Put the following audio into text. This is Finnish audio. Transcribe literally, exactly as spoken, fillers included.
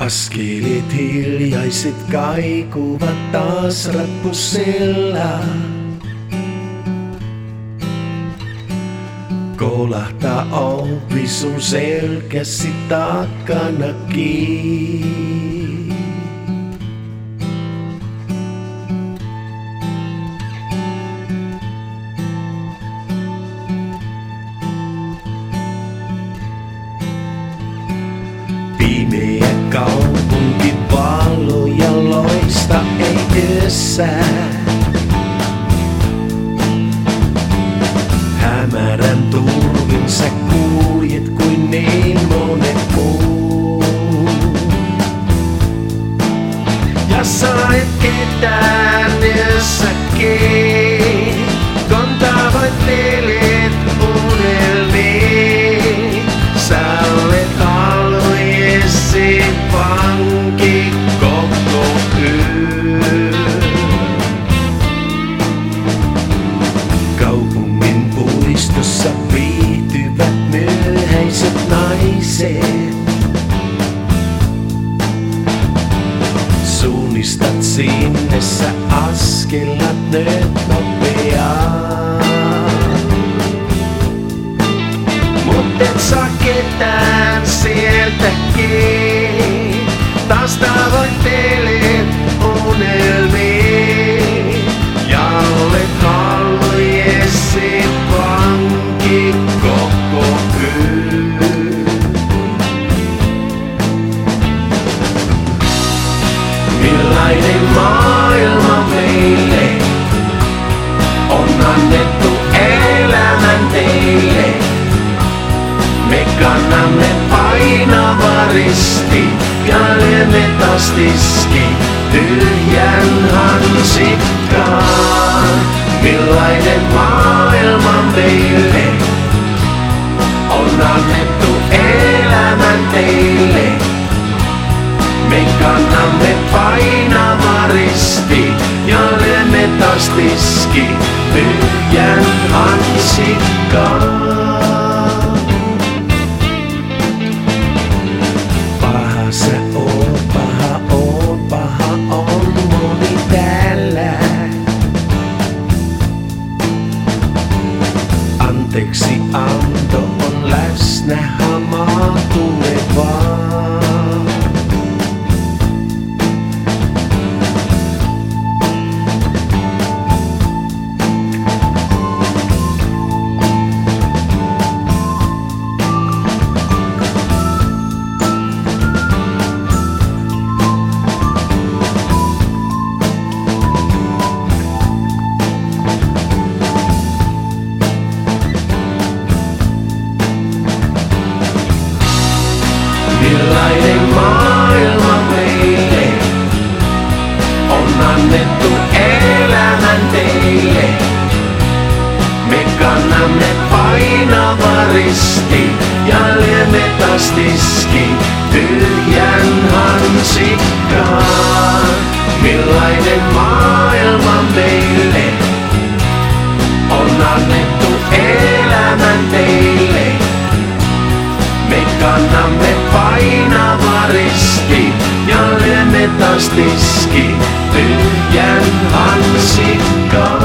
Askelet hiljaiset kaikuvat taas rappusella. Kolahtaa ovi sun selkäsi takanakin. Pimeä kaupunki valoja loista ei yössä. Hämärän turvin sä kuljet kuin niin monet muut. Ja sä et ketään yössäkin, kun tavoittelet unelmiin. Sä olet halujesi vanki koko yön. Kaupungin puistossa viihtyvät myöhäiset naiset. Suunnistat sinne sä askelat nyt nopeaa. Mut et saa ketään sieltäkin. Taas tavoittelet unelmiin. Ja olet halujesi vanki koko yön. Millainen maailma meille on annettu elämän teille? Me kannamme painava risti ja lyömme taas tiski tyhjän hansikkaan. Millainen maailma meille on annettu elämän teille? Me kannamme painava risti ja lyömme taas tiski tyhjän hansikkaan. Paha sä oot, paha oot, paha on moni täällä. Anteeksi anto on läsnä, hamaa tulevaa. Millainen maailma meille on annettu elämän teille? Me kannamme painava risti ja lyömme taas tiski tyhjän hansikkaan. Millainen maailma meille on annettu elämän teille? Me kannamme painava risti ja lyömme taas tiski tyhjän hansikkaan.